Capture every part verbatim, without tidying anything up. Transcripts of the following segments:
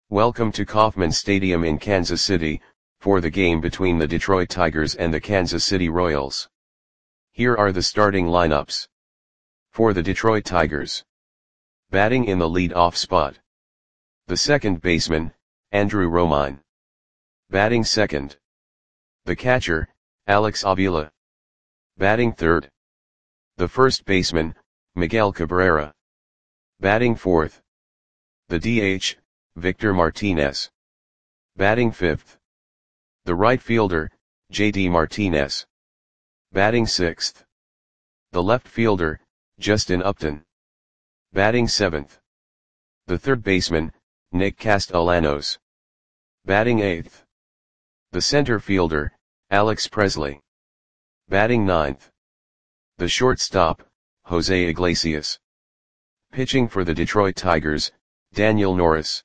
Welcome to Kauffman Stadium in Kansas City, for the game between the Detroit Tigers and the Kansas City Royals. Here are the starting lineups. For the Detroit Tigers. Batting in the lead-off spot. The second baseman, Andrew Romine. Batting second. The catcher, Alex Avila. Batting third. The first baseman, Miguel Cabrera. Batting fourth. The D H, Victor Martinez. Batting fifth. The right fielder, J D Martinez. Batting sixth. The left fielder, Justin Upton. Batting seventh. The third baseman, Nick Castellanos. Batting eighth. The center fielder, Alex Presley. Batting ninth. The shortstop, Jose Iglesias. Pitching for the Detroit Tigers, Daniel Norris.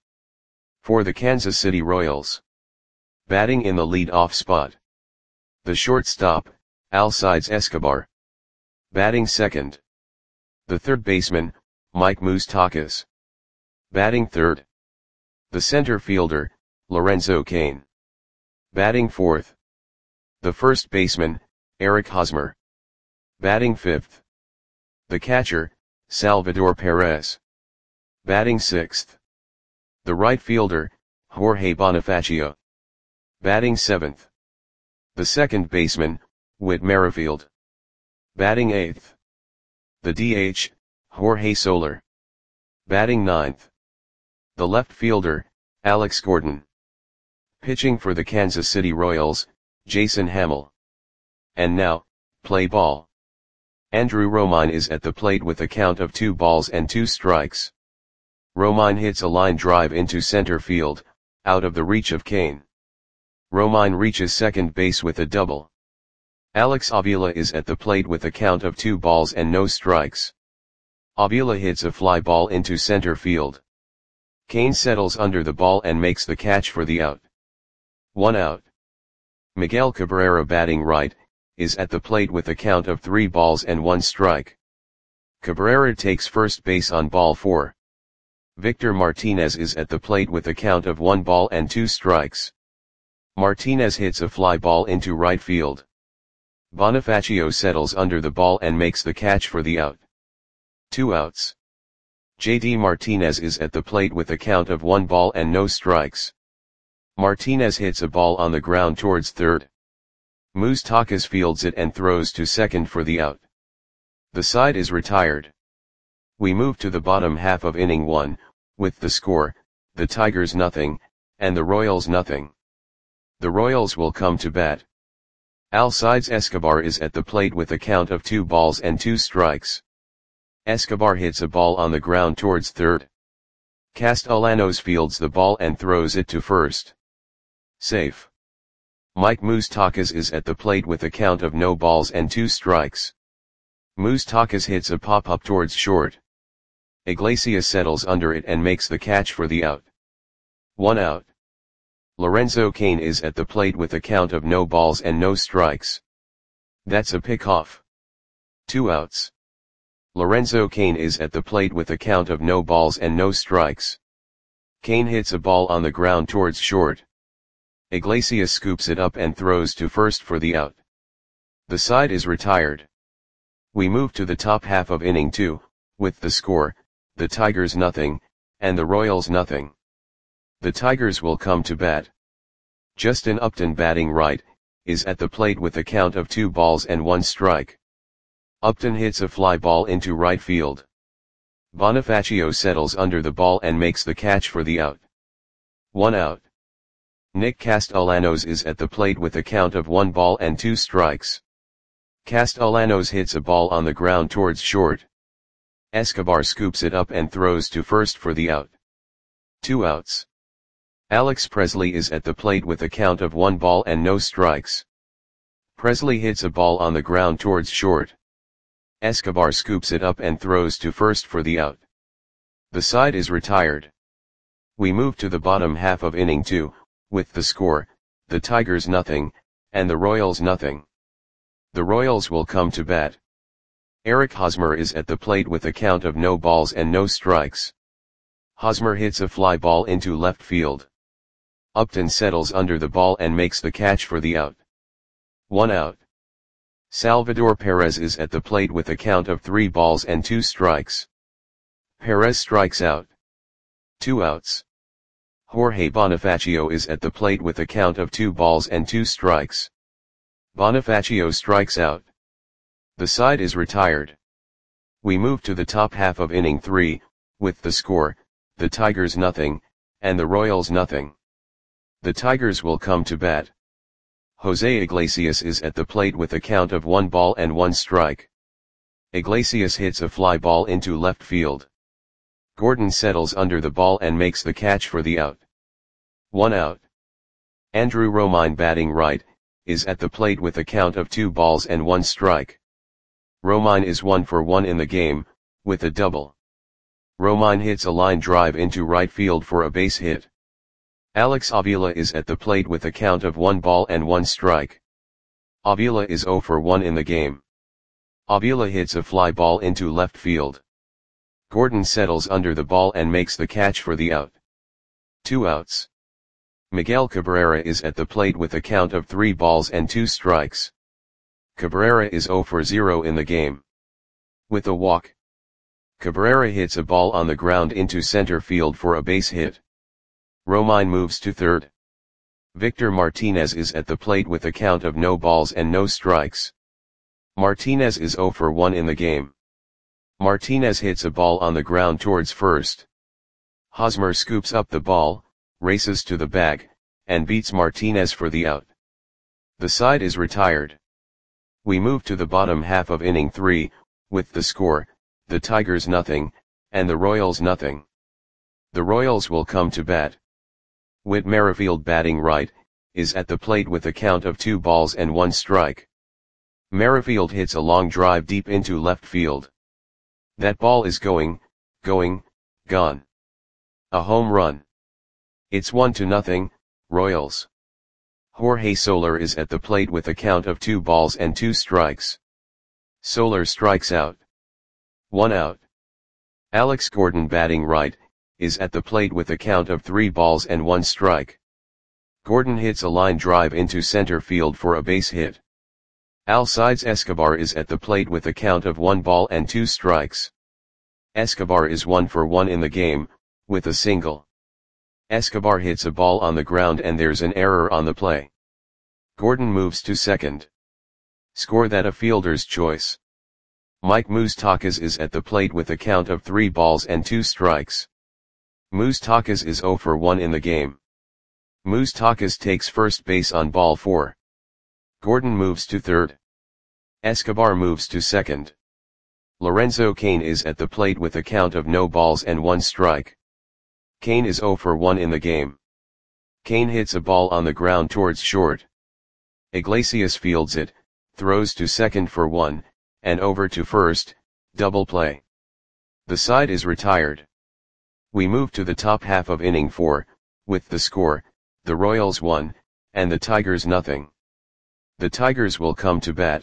For the Kansas City Royals. Batting in the lead-off spot. The shortstop, Alcides Escobar. Batting second. The third baseman, Mike Moustakas. Batting third. The center fielder, Lorenzo Cain. Batting fourth. The first baseman, Eric Hosmer. Batting fifth. The catcher, Salvador Perez. Batting sixth. The right fielder, Jorge Bonifacio. Batting seventh. The second baseman, Whit Merrifield. Batting eighth. The D H, Jorge Soler. Batting ninth. The left fielder, Alex Gordon. Pitching for the Kansas City Royals, Jason Hammel. And now, play ball. Andrew Romine is at the plate with a count of two balls and two strikes. Romine hits a line drive into center field, out of the reach of Cain. Romine reaches second base with a double. Alex Avila is at the plate with a count of two balls and no strikes. Avila hits a fly ball into center field. Cain settles under the ball and makes the catch for the out. One out. Miguel Cabrera, batting right, is at the plate with a count of three balls and one strike. Cabrera takes first base on ball four. Victor Martinez is at the plate with a count of one ball and two strikes. Martinez hits a fly ball into right field. Bonifacio settles under the ball and makes the catch for the out. Two outs. J D Martinez is at the plate with a count of one ball and no strikes. Martinez hits a ball on the ground towards third. Moustakas fields it and throws to second for the out. The side is retired. We move to the bottom half of inning one, with the score, the Tigers nothing, and the Royals nothing. The Royals will come to bat. Alcides Escobar is at the plate with a count of two balls and two strikes. Escobar hits a ball on the ground towards third. Castellanos fields the ball and throws it to first. Safe. Mike Moustakas is at the plate with a count of no balls and two strikes. Moustakas hits a pop-up towards short. Iglesias settles under it and makes the catch for the out. One out. Lorenzo Cain is at the plate with a count of no balls and no strikes. That's a pickoff. Two outs. Lorenzo Cain is at the plate with a count of no balls and no strikes. Cain hits a ball on the ground towards short. Iglesias scoops it up and throws to first for the out. The side is retired. We move to the top half of inning two, with the score, the Tigers nothing, and the Royals nothing. The Tigers will come to bat. Justin Upton, batting right, is at the plate with a count of two balls and one strike. Upton hits a fly ball into right field. Bonifacio settles under the ball and makes the catch for the out. One out. Nick Castellanos is at the plate with a count of one ball and two strikes. Castellanos hits a ball on the ground towards short. Escobar scoops it up and throws to first for the out. Two outs. Alex Presley is at the plate with a count of one ball and no strikes. Presley hits a ball on the ground towards short. Escobar scoops it up and throws to first for the out. The side is retired. We move to the bottom half of inning two, with the score, the Tigers nothing, and the Royals nothing. The Royals will come to bat. Eric Hosmer is at the plate with a count of no balls and no strikes. Hosmer hits a fly ball into left field. Upton settles under the ball and makes the catch for the out. One out. Salvador Perez is at the plate with a count of three balls and two strikes. Perez strikes out. Two outs. Jorge Bonifacio is at the plate with a count of two balls and two strikes. Bonifacio strikes out. The side is retired. We move to the top half of inning three, with the score, the Tigers nothing, and the Royals nothing. The Tigers will come to bat. Jose Iglesias is at the plate with a count of one ball and one strike. Iglesias hits a fly ball into left field. Gordon settles under the ball and makes the catch for the out. One out. Andrew Romine, batting right, is at the plate with a count of two balls and one strike. Romine is one for one in the game, with a double. Romine hits a line drive into right field for a base hit. Alex Avila is at the plate with a count of one ball and one strike. Avila is zero for one in the game. Avila hits a fly ball into left field. Gordon settles under the ball and makes the catch for the out. Two outs. Miguel Cabrera is at the plate with a count of three balls and two strikes. Cabrera is zero for zero in the game. With a walk. Cabrera hits a ball on the ground into center field for a base hit. Romine moves to third. Victor Martinez is at the plate with a count of no balls and no strikes. Martinez is zero for one in the game. Martinez hits a ball on the ground towards first. Hosmer scoops up the ball, races to the bag, and beats Martinez for the out. The side is retired. We move to the bottom half of inning three, with the score, the Tigers nothing, and the Royals nothing. The Royals will come to bat. Whit Merrifield, batting right, is at the plate with a count of two balls and one strike. Merrifield hits a long drive deep into left field. That ball is going, going, gone. A home run. It's one to nothing, Royals. Jorge Soler is at the plate with a count of two balls and two strikes. Soler strikes out. One out. Alex Gordon, batting right, is at the plate with a count of three balls and one strike. Gordon hits a line drive into center field for a base hit. Alcides Escobar is at the plate with a count of one ball and two strikes. Escobar is one for one in the game, with a single. Escobar hits a ball on the ground and there's an error on the play. Gordon moves to second. Score that a fielder's choice. Mike Moustakas is at the plate with a count of three balls and two strikes. Moustakas is zero for one in the game. Moustakas takes first base on ball four. Gordon moves to third. Escobar moves to second. Lorenzo Cain is at the plate with a count of no balls and one strike. Cain is zero for one in the game. Cain hits a ball on the ground towards short. Iglesias fields it, throws to second for one, and over to first, double play. The side is retired. We move to the top half of inning four, with the score, the Royals one, and the Tigers nothing. The Tigers will come to bat.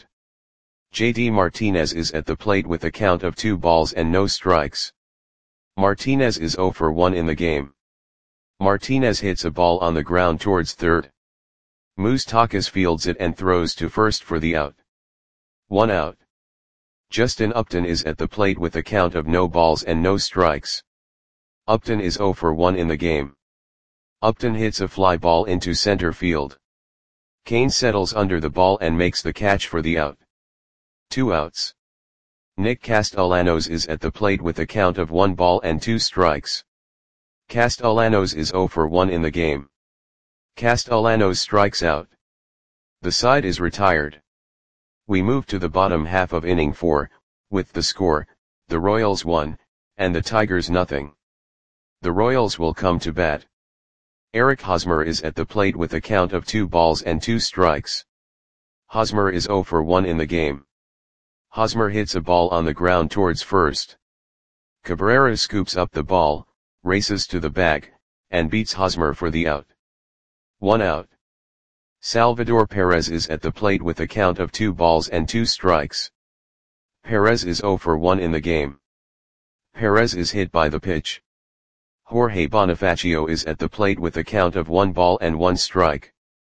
J D Martinez is at the plate with a count of two balls and no strikes. Martinez is zero for one in the game. Martinez hits a ball on the ground towards third. Moustakas fields it and throws to first for the out. One out. Justin Upton is at the plate with a count of no balls and no strikes. Upton is zero for one in the game. Upton hits a fly ball into center field. Cain settles under the ball and makes the catch for the out. Two outs. Nick Castellanos is at the plate with a count of one ball and two strikes. Castellanos is zero for one in the game. Castellanos strikes out. The side is retired. We move to the bottom half of inning four, with the score, the Royals one, and the Tigers nothing. The Royals will come to bat. Eric Hosmer is at the plate with a count of two balls and two strikes. Hosmer is zero for one in the game. Hosmer hits a ball on the ground towards first. Cabrera scoops up the ball, races to the bag, and beats Hosmer for the out. One out. Salvador Perez is at the plate with a count of two balls and two strikes. Perez is zero for one in the game. Perez is hit by the pitch. Jorge Bonifacio is at the plate with a count of one ball and one strike.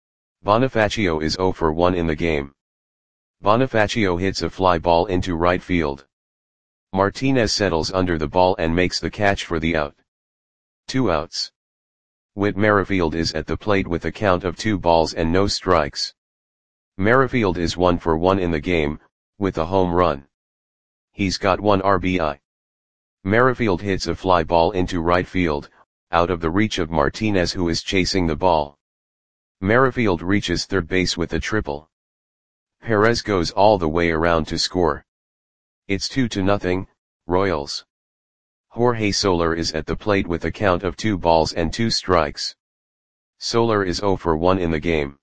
Bonifacio is zero for one in the game. Bonifacio hits a fly ball into right field. Martinez settles under the ball and makes the catch for the out. Two outs. Whit Merrifield is at the plate with a count of two balls and no strikes. Merrifield is one for one in the game, with a home run. He's got one R B I. Merrifield hits a fly ball into right field, out of the reach of Martinez, who is chasing the ball. Merrifield reaches third base with a triple. Perez goes all the way around to score. It's two to nothing, Royals. Jorge Soler is at the plate with a count of two balls and two strikes. Soler is zero for one in the game.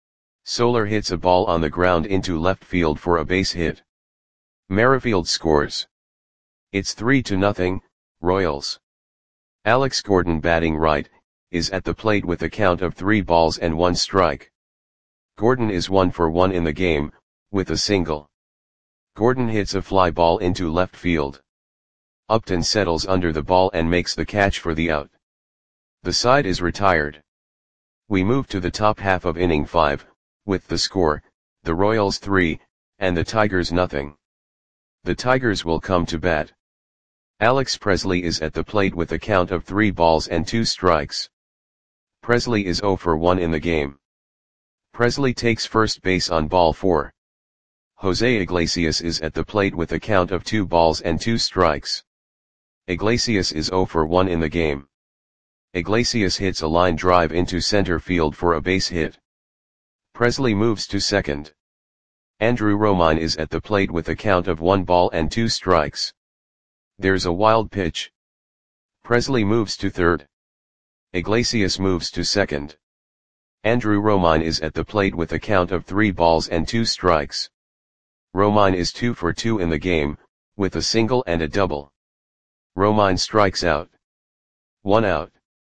Soler hits a ball on the ground into left field for a base hit. Merrifield scores. It's three to nothing, Royals. Alex Gordon, batting right, is at the plate with a count of three balls and one strike. Gordon is one for one in the game, with a single. Gordon hits a fly ball into left field. Upton settles under the ball and makes the catch for the out. The side is retired. We move to the top half of inning five, with the score, the Royals three, and the Tigers nothing. The Tigers will come to bat. Alex Presley is at the plate with a count of three balls and two strikes. Presley is zero for one in the game. Presley takes first base on ball four. Jose Iglesias is at the plate with a count of two balls and two strikes. Iglesias is zero for one in the game. Iglesias hits a line drive into center field for a base hit. Presley moves to second. Andrew Romine is at the plate with a count of one ball and two strikes. There's a wild pitch. Presley moves to third. Iglesias moves to second. Andrew Romine is at the plate with a count of three balls and two strikes. Romine is two for two in the game, with a single and a double. Romine strikes out. One out.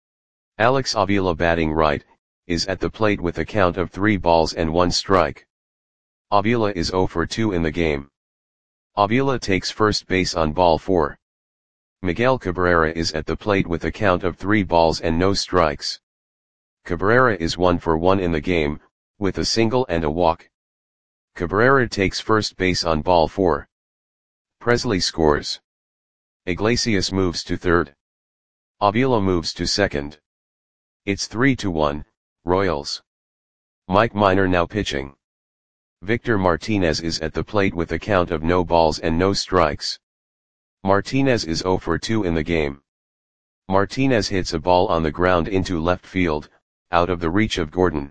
Alex Avila, batting right, is at the plate with a count of three balls and one strike. Avila is zero for two in the game. Avila takes first base on ball four. Miguel Cabrera is at the plate with a count of three balls and no strikes. Cabrera is one for one in the game, with a single and a walk. Cabrera takes first base on ball four. Presley scores. Iglesias moves to third. Avila moves to second. It's three to one, Royals. Mike Minor now pitching. Victor Martinez is at the plate with a count of no balls and no strikes. Martinez is zero for two in the game. Martinez hits a ball on the ground into left field, out of the reach of Gordon.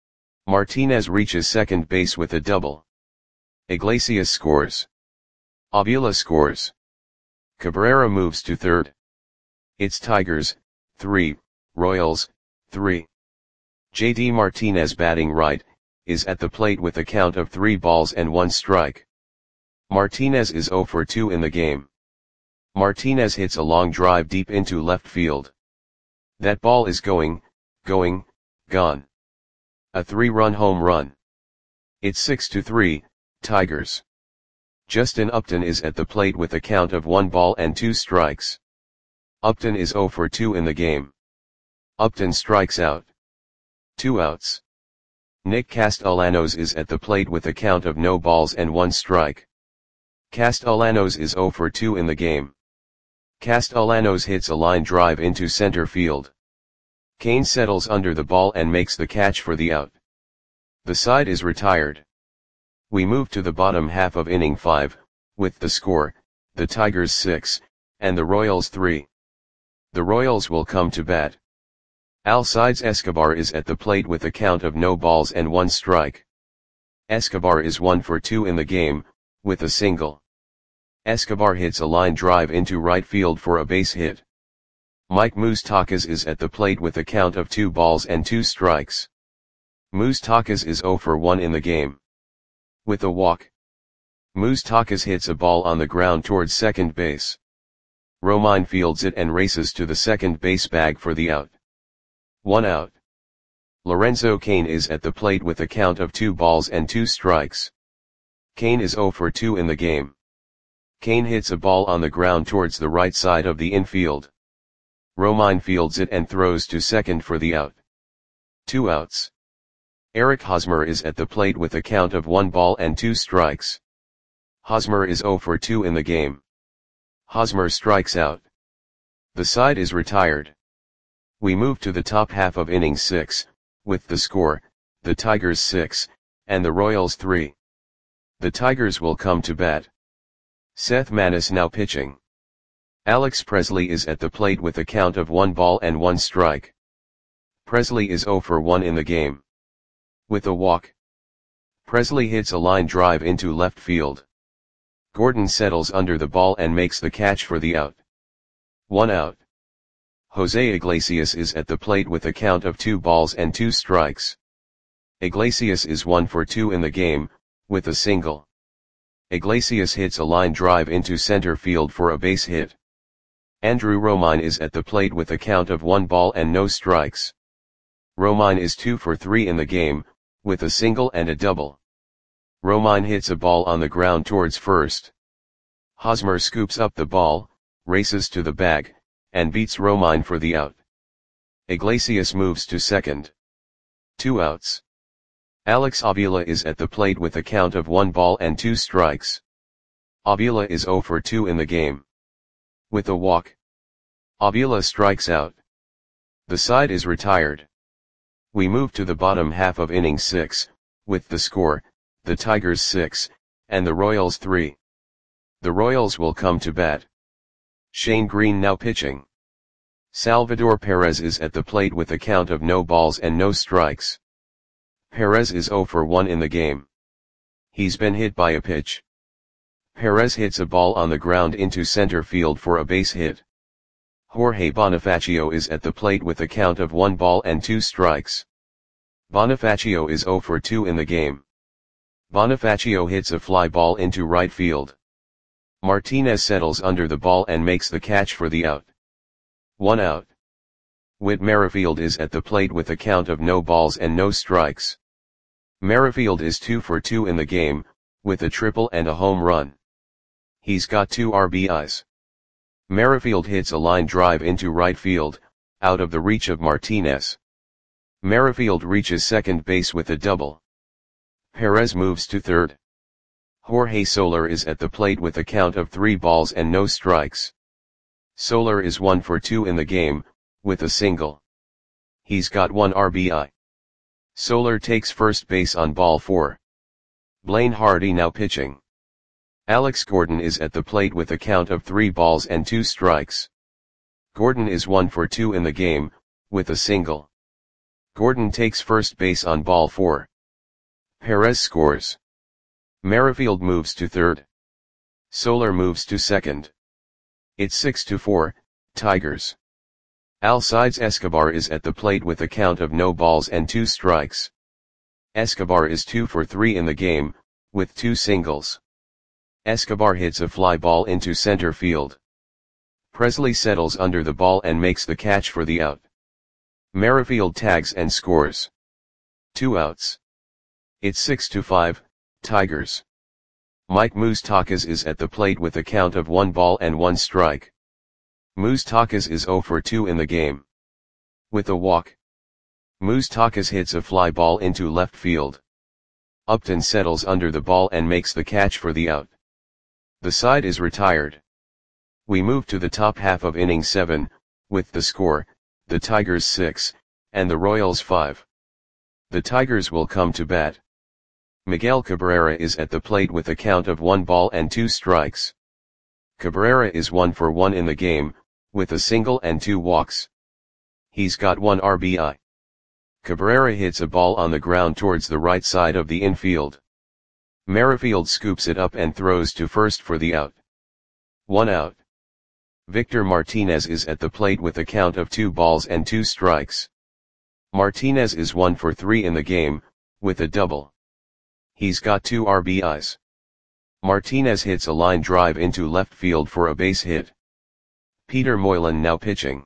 Martinez reaches second base with a double. Iglesias scores. Avila scores. Cabrera moves to third. It's Tigers, three, Royals, three. J D Martinez, batting right, is at the plate with a count of three balls and one strike. Martinez is zero for two in the game. Martinez hits a long drive deep into left field. That ball is going, going, gone. A three-run home run. It's six to three, Tigers. Justin Upton is at the plate with a count of one ball and two strikes. Upton is zero for two in the game. Upton strikes out. Two outs. Nick Castellanos is at the plate with a count of no balls and one strike. Castellanos is zero for two in the game. Castellanos hits a line drive into center field. Kane settles under the ball and makes the catch for the out. The side is retired. We move to the bottom half of inning five, with the score, the Tigers six, and the Royals three. The Royals will come to bat. Alcides Escobar is at the plate with a count of no balls and one strike. Escobar is one for two in the game, with a single. Escobar hits a line drive into right field for a base hit. Mike Moustakas is at the plate with a count of two balls and two strikes. Moustakas is zero for one in the game. With a walk. Moustakas hits a ball on the ground towards second base. Romine fields it and races to the second base bag for the out. One out. Lorenzo Cain is at the plate with a count of two balls and two strikes. Cain is zero for two in the game. Cain hits a ball on the ground towards the right side of the infield. Romine fields it and throws to second for the out. Two outs. Eric Hosmer is at the plate with a count of one ball and two strikes. Hosmer is zero for two in the game. Hosmer strikes out. The side is retired. We move to the top half of inning six, with the score, the Tigers six, and the Royals three. The Tigers will come to bat. Seth Maness now pitching. Alex Presley is at the plate with a count of one ball and one strike. Presley is zero for one in the game. With a walk. Presley hits a line drive into left field. Gordon settles under the ball and makes the catch for the out. One out. Jose Iglesias is at the plate with a count of two balls and two strikes. Iglesias is one for two in the game, with a single. Iglesias hits a line drive into center field for a base hit. Andrew Romine is at the plate with a count of one ball and no strikes. Romine is two for three in the game, with a single and a double. Romine hits a ball on the ground towards first. Hosmer scoops up the ball, races to the bag, and beats Romine for the out. Iglesias moves to second. Two outs. Alex Avila is at the plate with a count of one ball and two strikes. Avila is zero for two in the game. With a walk. Avila strikes out. The side is retired. We move to the bottom half of inning six, with the score, the Tigers six, and the Royals three. The Royals will come to bat. Shane Green now pitching. Salvador Perez is at the plate with a count of no balls and no strikes. Perez is zero for one in the game. He's been hit by a pitch. Perez hits a ball on the ground into center field for a base hit. Jorge Bonifacio is at the plate with a count of one ball and two strikes. Bonifacio is zero for two in the game. Bonifacio hits a fly ball into right field. Martinez settles under the ball and makes the catch for the out. One out. Whit Merrifield is at the plate with a count of no balls and no strikes. Merrifield is two for two in the game, with a triple and a home run. He's got two R B Is. Merrifield hits a line drive into right field, out of the reach of Martinez. Merrifield reaches second base with a double. Perez moves to third. Jorge Soler is at the plate with a count of three balls and no strikes. Soler is one for two in the game, with a single. He's got one R B I. Soler takes first base on ball four. Blaine Hardy now pitching. Alex Gordon is at the plate with a count of three balls and two strikes. Gordon is one for two in the game, with a single. Gordon takes first base on ball four. Perez scores. Merrifield moves to third. Soler moves to second. It's six to four, Tigers. Alcides Escobar is at the plate with a count of no balls and two strikes. Escobar is two for three in the game, with two singles. Escobar hits a fly ball into center field. Presley settles under the ball and makes the catch for the out. Merrifield tags and scores. Two outs. It's six to five, Tigers. Mike Moustakas is at the plate with a count of one ball and one strike. Moustakas is zero for two in the game. With a walk. Moustakas hits a fly ball into left field. Upton settles under the ball and makes the catch for the out. The side is retired. We move to the top half of inning seven, with the score, the Tigers six, and the Royals five. The Tigers will come to bat. Miguel Cabrera is at the plate with a count of one ball and two strikes. Cabrera is one for one in the game, with a single and two walks. He's got one R B I. Cabrera hits a ball on the ground towards the right side of the infield. Merrifield scoops it up and throws to first for the out. One out. Victor Martinez is at the plate with a count of two balls and two strikes. Martinez is one for three in the game, with a double. He's got two R B Is. Martinez hits a line drive into left field for a base hit. Peter Moylan now pitching.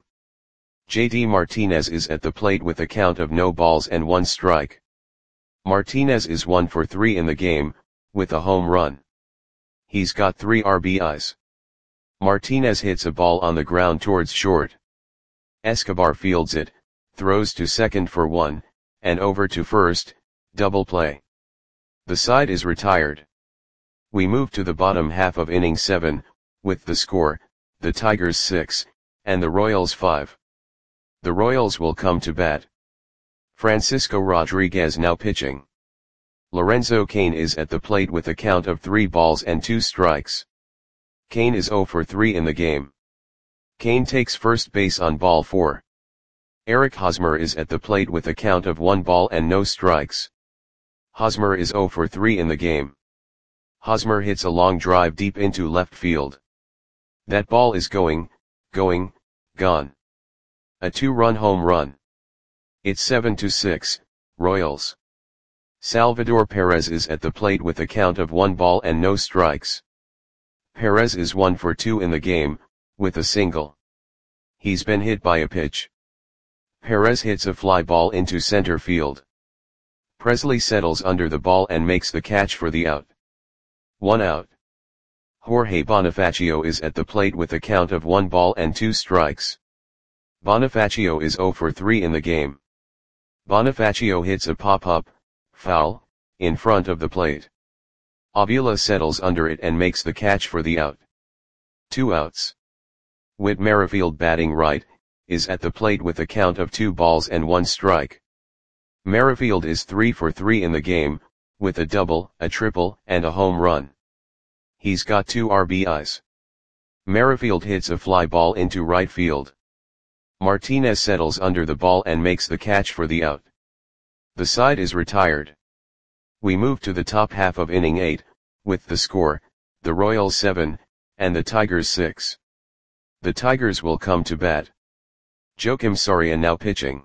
J D Martinez is at the plate with a count of no balls and one strike. Martinez is one for three in the game, with a home run. He's got three R B Is. Martinez hits a ball on the ground towards short. Escobar fields it, throws to second for one, and over to first, double play. The side is retired. We move to the bottom half of inning seven, with the score, the Tigers six, and the Royals five. The Royals will come to bat. Francisco Rodriguez now pitching. Lorenzo Cain is at the plate with a count of three balls and two strikes. Cain is zero for three in the game. Cain takes first base on ball four. Eric Hosmer is at the plate with a count of one ball and no strikes. Hosmer is zero for three in the game. Hosmer hits a long drive deep into left field. That ball is going, going, gone. A two-run home run. It's seven to six, Royals. Salvador Perez is at the plate with a count of one ball and no strikes. Perez is one for two in the game, with a single. He's been hit by a pitch. Perez hits a fly ball into center field. Presley settles under the ball and makes the catch for the out. One out. Jorge Bonifacio is at the plate with a count of one ball and two strikes. Bonifacio is zero for three in the game. Bonifacio hits a pop-up, foul, in front of the plate. Avila settles under it and makes the catch for the out. Two outs. Whit Merrifield, batting right, is at the plate with a count of two balls and one strike. Merrifield is three for three in the game, with a double, a triple, and a home run. He's got two R B Is. Merrifield hits a fly ball into right field. Martinez settles under the ball and makes the catch for the out. The side is retired. We move to the top half of inning eight, with the score, the Royals seven, and the Tigers six. The Tigers will come to bat. Joakim Soria now pitching.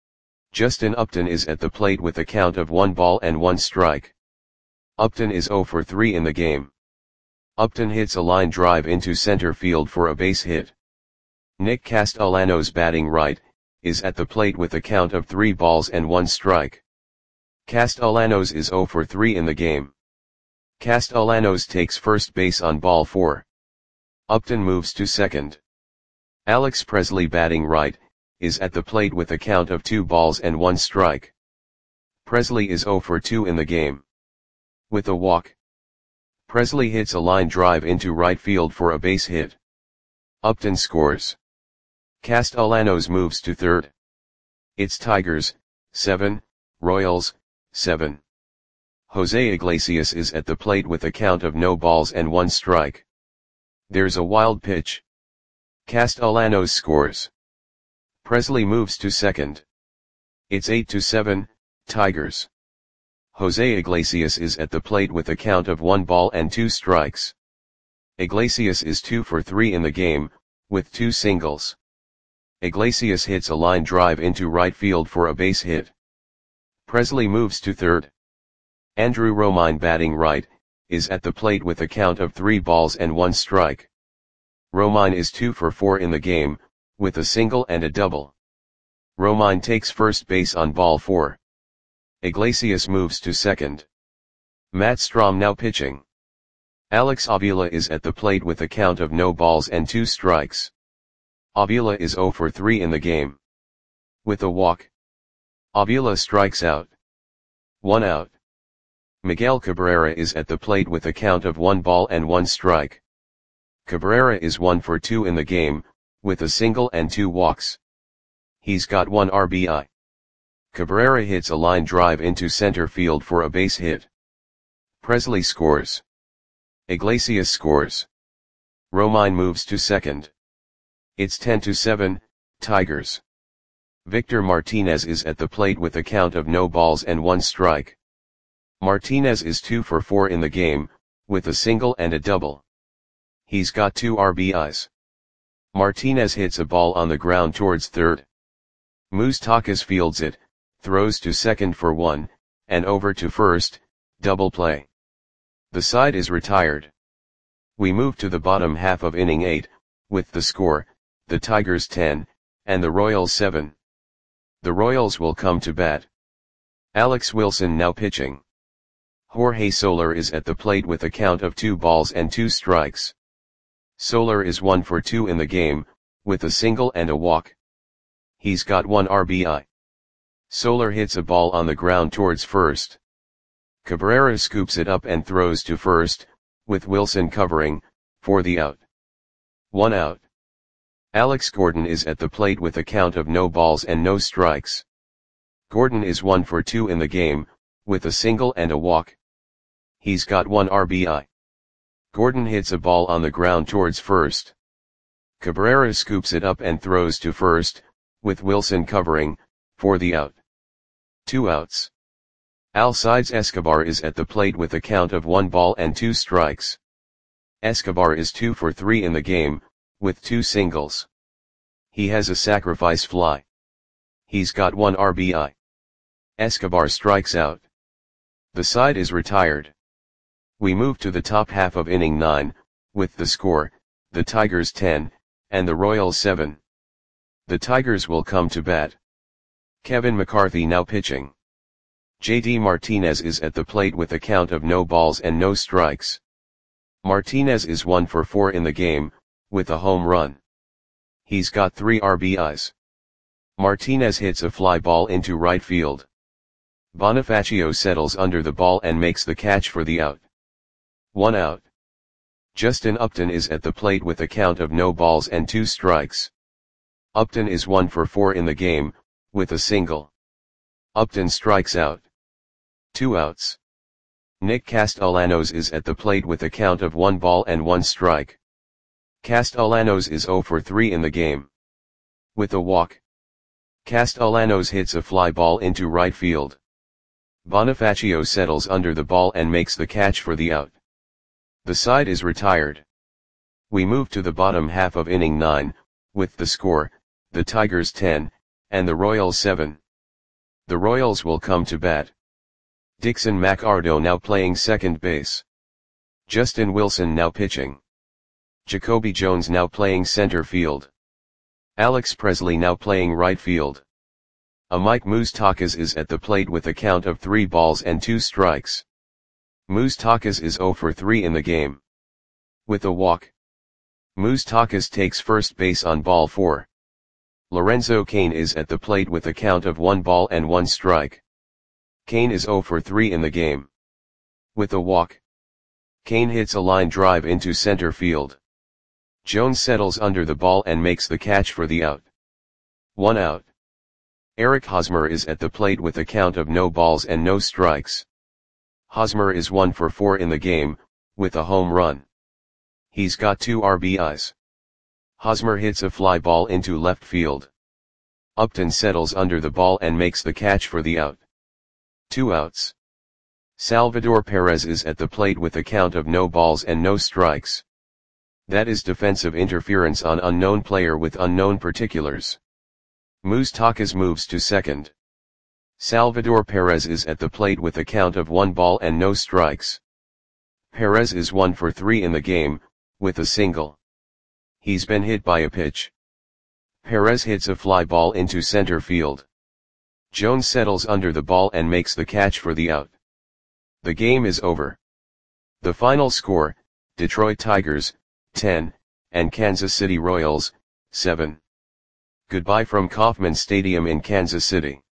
Justin Upton is at the plate with a count of one ball and one strike. Upton is zero for three in the game. Upton hits a line drive into center field for a base hit. Nick Castellanos, batting right, is at the plate with a count of three balls and one strike. Castellanos is zero for three in the game. Castellanos takes first base on ball four. Upton moves to second. Alex Presley, batting right, is at the plate with a count of two balls and one strike. Presley is zero for two in the game. With a walk. Presley hits a line drive into right field for a base hit. Upton scores. Castellanos moves to third. It's Tigers, seven, Royals, seven. Jose Iglesias is at the plate with a count of no balls and one strike. There's a wild pitch. Castellanos scores. Presley moves to second. It's eight to seven, Tigers. Jose Iglesias is at the plate with a count of one ball and two strikes. Iglesias is two for three in the game, with two singles. Iglesias hits a line drive into right field for a base hit. Presley moves to third. Andrew Romine, batting right, is at the plate with a count of three balls and one strike. Romine is two for four in the game, with a single and a double. Romine takes first base on ball four. Iglesias moves to second. Matt Strahm now pitching. Alex Avila is at the plate with a count of no balls and two strikes. Avila is zero for three in the game. With a walk. Avila strikes out. One out. Miguel Cabrera is at the plate with a count of one ball and one strike. Cabrera is one for two in the game, with a single and two walks. He's got one R B I. Cabrera hits a line drive into center field for a base hit. Presley scores. Iglesias scores. Romine moves to second. It's ten to seven, Tigers. Victor Martinez is at the plate with a count of no balls and one strike. Martinez is two for four in the game, with a single and a double. He's got two R B Is. Martinez hits a ball on the ground towards third. Moustakas fields it, throws to second for one, and over to first, double play. The side is retired. We move to the bottom half of inning eight, with the score, the Tigers ten, and the Royals seven. The Royals will come to bat. Alex Wilson now pitching. Jorge Soler is at the plate with a count of two balls and two strikes. Soler is one for two in the game, with a single and a walk. He's got one R B I. Soler hits a ball on the ground towards first. Cabrera scoops it up and throws to first, with Wilson covering, for the out. One out. Alex Gordon is at the plate with a count of no balls and no strikes. Gordon is one for two in the game, with a single and a walk. He's got one R B I. Gordon hits a ball on the ground towards first. Cabrera scoops it up and throws to first, with Wilson covering, for the out. Two outs. Alcides Escobar is at the plate with a count of one ball and two strikes. Escobar is two for three in the game, with two singles. He has a sacrifice fly. He's got one R B I. Escobar strikes out. The side is retired. We move to the top half of inning nine, with the score, the Tigers ten, and the Royals seven. The Tigers will come to bat. Kevin McCarthy now pitching. J D Martinez is at the plate with a count of no balls and no strikes. Martinez is one for four in the game, with a home run. He's got three R B Is. Martinez hits a fly ball into right field. Bonifacio settles under the ball and makes the catch for the out. One out. Justin Upton is at the plate with a count of no balls and two strikes. Upton is one for four in the game, with a single. Upton strikes out. Two outs. Nick Castellanos is at the plate with a count of one ball and one strike. Castellanos is zero for three in the game. With a walk. Castellanos hits a fly ball into right field. Bonifacio settles under the ball and makes the catch for the out. The side is retired. We move to the bottom half of inning nine, with the score, the Tigers ten, and the Royals seven. The Royals will come to bat. Dixon McArdo now playing second base. Justin Wilson now pitching. Jacoby Jones now playing center field. Alex Presley now playing right field. A Mike Moustakas is at the plate with a count of three balls and two strikes. Moustakas is zero for three in the game. With a walk. Moustakas takes first base on ball four. Lorenzo Cain is at the plate with a count of one ball and one strike. Cain is zero for three in the game. With a walk. Cain hits a line drive into center field. Jones settles under the ball and makes the catch for the out. One out. Eric Hosmer is at the plate with a count of no balls and no strikes. Hosmer is one for four in the game, with a home run. He's got two R B Is. Hosmer hits a fly ball into left field. Upton settles under the ball and makes the catch for the out. Two outs. Salvador Perez is at the plate with a count of no balls and no strikes. That is defensive interference on unknown player with unknown particulars. Moustakas moves to second. Salvador Perez is at the plate with a count of one ball and no strikes. Perez is one for three in the game, with a single. He's been hit by a pitch. Perez hits a fly ball into center field. Jones settles under the ball and makes the catch for the out. The game is over. The final score, Detroit Tigers, ten, and Kansas City Royals, seven. Goodbye from Kauffman Stadium in Kansas City.